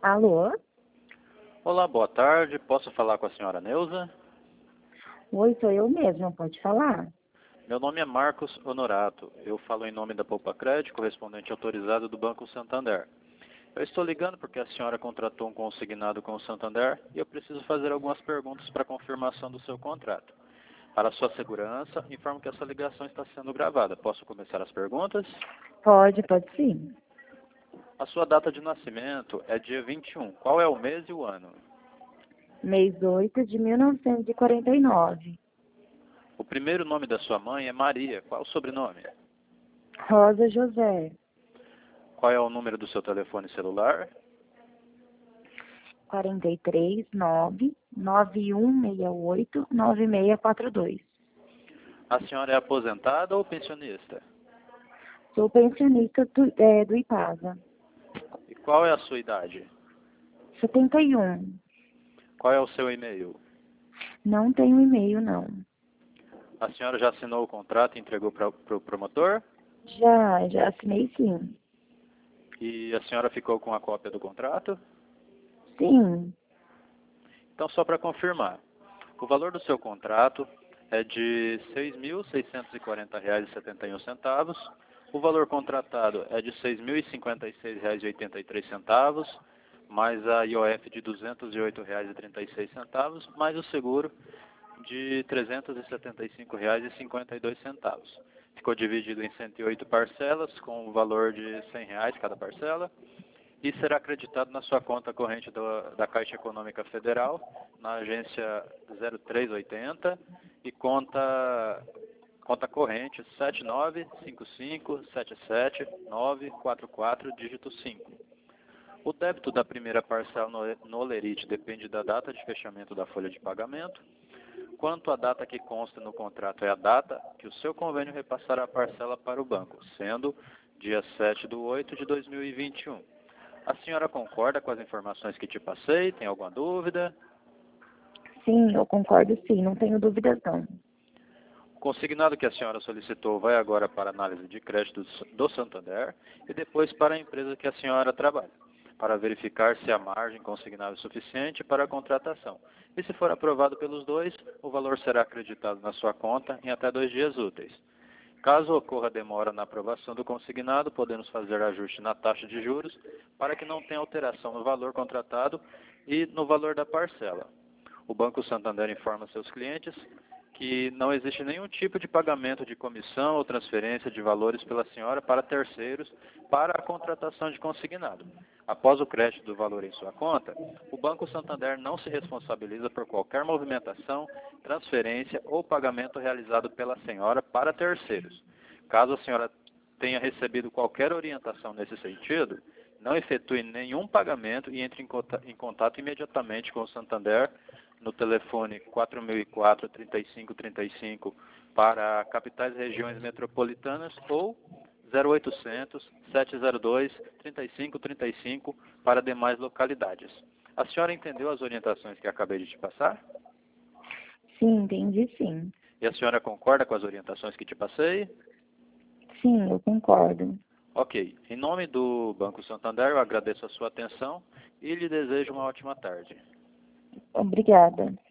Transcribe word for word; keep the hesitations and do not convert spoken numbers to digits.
Alô? Olá, boa tarde. Posso falar com a senhora Neuza? Oi, sou eu mesma, pode falar? Meu nome é Marcos Honorato. Eu falo em nome da Poupa Crédito, correspondente autorizado do Banco Santander. Eu estou ligando porque a senhora contratou um consignado com o Santander e eu preciso fazer algumas perguntas para confirmação do seu contrato. Para sua segurança, informo que essa ligação está sendo gravada. Posso começar as perguntas? Pode, pode sim. A sua data de nascimento é dia vinte e um. Qual é o mês e o ano? Mês oito de mil novecentos e quarenta e nove. O primeiro nome da sua mãe é Maria. Qual o sobrenome? Rosa José. Qual é o número do seu telefone celular? quarenta e três, nove, nove um seis oito, nove seis quatro dois. A senhora é aposentada ou pensionista? Sou pensionista do, é, do Ipasa. E qual é a sua idade? setenta e um. Qual é o seu e-mail? Não tenho e-mail, não. A senhora já assinou o contrato e entregou para o pro promotor? Já, já assinei sim. E a senhora ficou com a cópia do contrato? Sim. Então, só para confirmar, o valor do seu contrato é de seis mil seiscentos e quarenta reais e setenta e um centavos. O valor contratado é de seis mil e cinquenta e seis reais e oitenta e três centavos, mais a I O F de duzentos e oito reais e trinta e seis centavos, mais o seguro de trezentos e setenta e cinco reais e cinquenta e dois centavos. Ficou dividido em cento e oito parcelas, com o valor de cem reais cada parcela, e será acreditado na sua conta corrente do, da Caixa Econômica Federal, na agência zero três oitenta, e conta, conta corrente sete nove cinco cinco sete sete nove quatro quatro, dígito cinco. O débito da primeira parcela no, no Olerite depende da data de fechamento da folha de pagamento. Quanto à data que consta no contrato é a data que o seu convênio repassará a parcela para o banco, sendo dia sete de oito de dois mil e vinte e um. A senhora concorda com as informações que te passei? Tem alguma dúvida? Sim, eu concordo sim, não tenho dúvidas não. O consignado que a senhora solicitou vai agora para a análise de crédito do Santander e depois para a empresa que a senhora trabalha, para verificar se a margem consignada é suficiente para a contratação. E se for aprovado pelos dois, o valor será acreditado na sua conta em até dois dias úteis. Caso ocorra demora na aprovação do consignado, podemos fazer ajuste na taxa de juros para que não tenha alteração no valor contratado e no valor da parcela. O Banco Santander informa seus clientes que não existe nenhum tipo de pagamento de comissão ou transferência de valores pela senhora para terceiros para a contratação de consignado. Após o crédito do valor em sua conta, o Banco Santander não se responsabiliza por qualquer movimentação, transferência ou pagamento realizado pela senhora para terceiros. Caso a senhora tenha recebido qualquer orientação nesse sentido, não efetue nenhum pagamento e entre em contato imediatamente com o Santander no telefone quatro mil e quatro, trinta e cinco trinta e cinco para capitais e regiões metropolitanas ou zero oitocentos, sete zero dois, trinta e cinco trinta e cinco para demais localidades. A senhora entendeu as orientações que acabei de te passar? Sim, entendi sim. E a senhora concorda com as orientações que te passei? Sim, eu concordo. Ok. Em nome do Banco Santander, eu agradeço a sua atenção e lhe desejo uma ótima tarde. Obrigada.